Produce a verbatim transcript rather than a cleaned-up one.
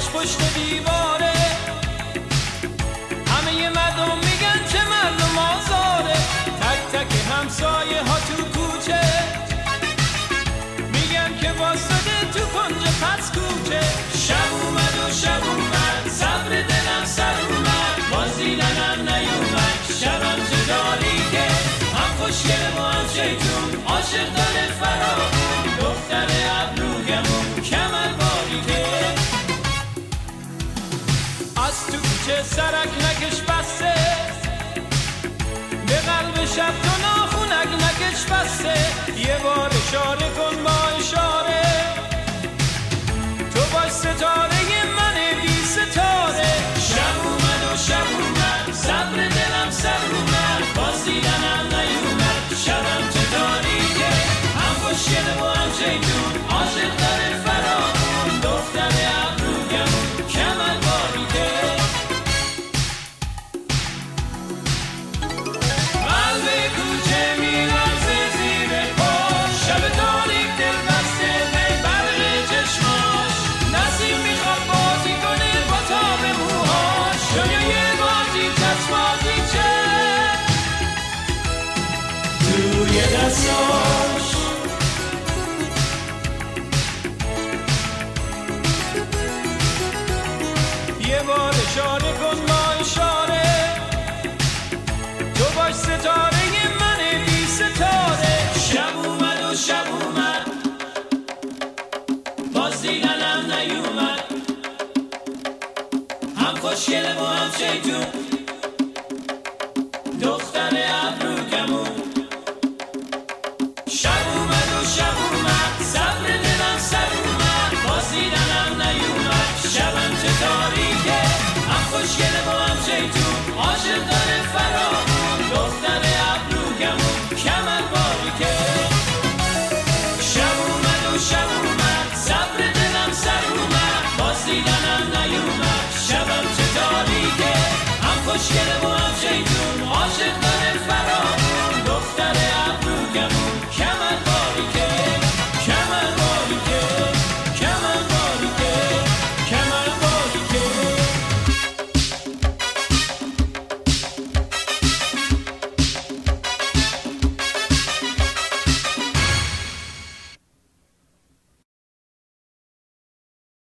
خودش پشت دیواره، همه مردم میگن که مردم آزاره، تک تک همسایه ها تو کوچه میگن که واسده تو کنج پس کوچه. شب اومد و شب اومد، صبر دلم سر اومد، باز دیدنم نیومد، شبم تو تاریکه، هم خوشگله و هم شیطون، عاشق داره فراغون، دختر ابروگمون کمر باریکه. از تو کوچه سرک نکش بسته، به قلب شب تو ناخونک نکش بسته، یه بار اشاره کن با اشاره، تو باش ستاره من بی ستاره. شب اومد و شب اومد، صبر دلم سر اومد، باز دیدنم نیومد، شبم تو تاریکه، هم خوشگله و هم شیطون، عاشق داره فراغون، دختر ابروگمون کمر باریکه. قلب کوچه میلرزه زیر پاش، شب تاریک دل بسته به برق چشماش، نسیم میخواد بازی کنه با تاب موهاش، دنیای بازی چشم بازی چه توی دستاش. یه بار اشاره کن با اشاره، تو باش ستاره من بی ستاره. شب اومد و شب اومد، باز دیدنم نیومد، هم خوشگله و هم شیطون، دختر ابروگمون. شب اومد و شب اومد، صبر دلم سر اومد، باز دیدنم نیومد، شبم چه تاریکه، هم خوشگله و هم شیطون، عاشق داره فراغون، دختر ابروگمون کمر باریکه.